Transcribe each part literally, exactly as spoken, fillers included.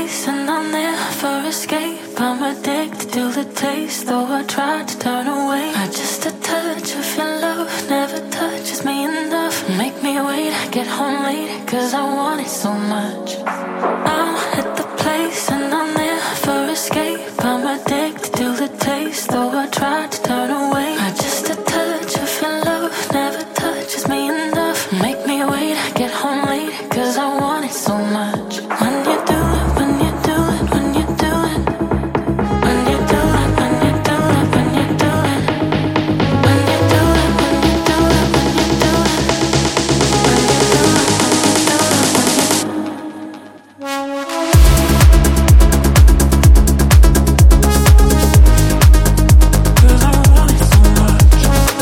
place and I'll never escape. I'm addicted to the taste, though I try to turn away. I just a touch of your love never touches me enough. Make me wait, get home late, cause I want it so much. I'm at the place and I'll never escape. I'm addicted to the taste, though I try to turn away. I just a touch of your love never touches me enough. Make me wait, get home late, cause I want it so much. When you do it, when you do it, when you do it, when you do it, when you do it, when you do it, when you do it, when you do it, when you do it, when you do it, when you do it, cause I want it so much.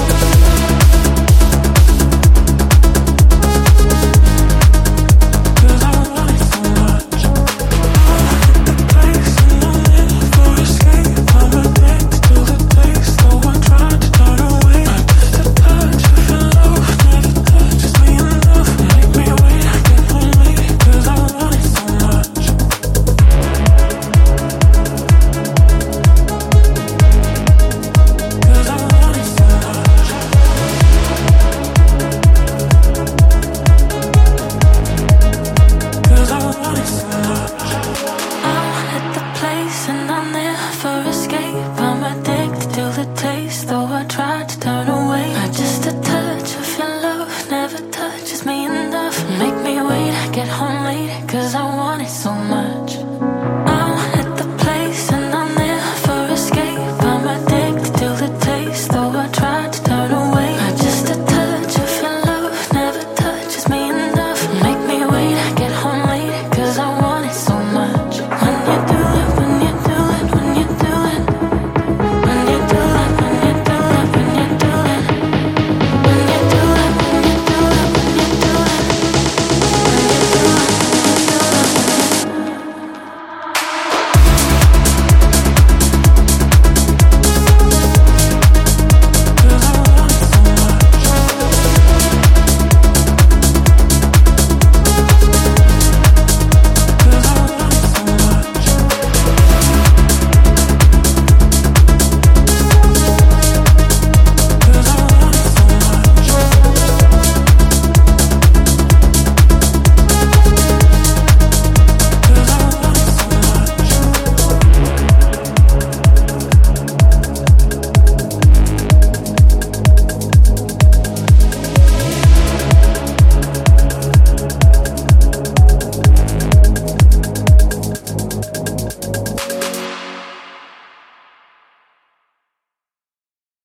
Cause I want it so much. I'm at the place and I'll never escape. I'm addicted to the taste, though I try to turn away. I just a touch of your love never touches me enough. Make me wait, I get home late, cause I want it so much. Cause I want it so much. Cause I want it so much. I'm at the place and I'll never escape. I'm addicted to the taste, though I try to turn away. I